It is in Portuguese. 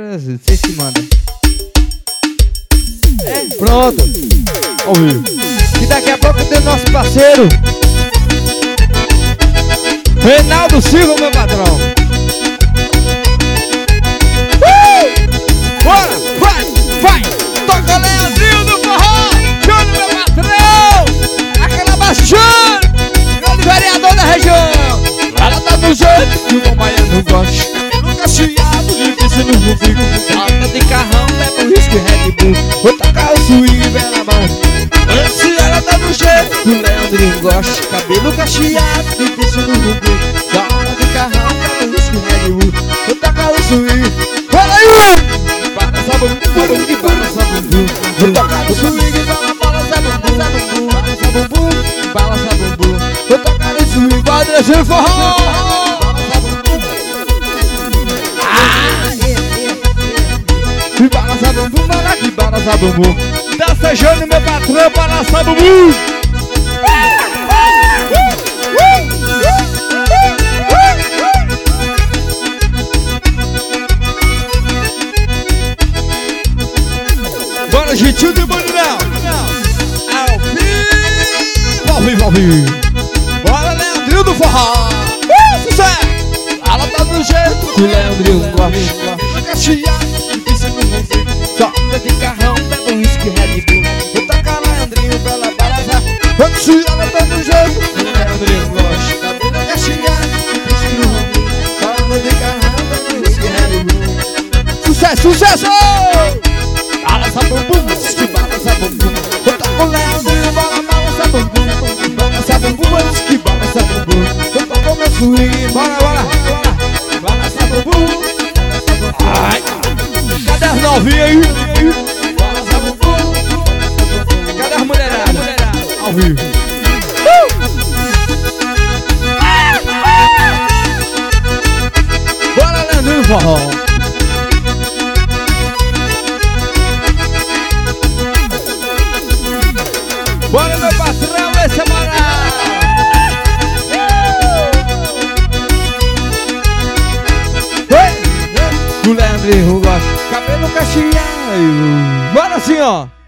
Vocês que mandam. Pronto. Ouviu. E daqui a pouco tem o nosso parceiro Reinaldo Silva, meu patrão. Bora, vai. Toca Leandrinho do forró. Chama meu patrão. Aquela baixando. Grande vereador da região. Ela tá do jeito que o bom baiano gosta. Nunca chiado, difícil no bufico. Alta de carrão, leva o risco e Red Bull. Vou tocar o swing, vem na mão. Se ela tá do jeito que o Leandrinho gosta. Cabelo cacheado, difícil no bufico. Alta de carrão, leva o risco e Red Bull. Vou tocar o swing. Fala aí! Balança bumbum, balança bumbum. Vou tocar o swing, balança bumbum, balança bumbum, balança bumbum. Vou tocar o swing, vai descer forró. Balança bumbum, balança bumbum. Dança Jânio, meu patrão, balança bumbum. Bora, gentil de Boninão. Ao vivo. Bora, Leandrinho do forró. Sucesso. Ela tá do jeito que o Leandrinho gosta. Cacheado, difícil no bufico. Solta de carrão, bebe um whisky Red Bull. Vou tocar Leandrinho pra ela balançar. Se ela tá do jeito que o Leandrinho gosta. Cabelo cacheado, difícil no bufico. Solta de carrão, bebe um whisky Red Bull. Sucesso! Balança bumbum, que balança bumbum. Vou tocar o Leandrinho, balança bumbum. Balança bumbum, que balança bumbum. Vou tocar o meu swing, bora. Balança bumbum. Ai, cadê as novinhas aí? Balança bumbum. Cadê as mulheradas? Ao vivo. Bora, Leandrinho, forró. Bora, meu patrão, esse é moral. O Leandrinho gosta. Cabelo cacheado. Bora assim, ó.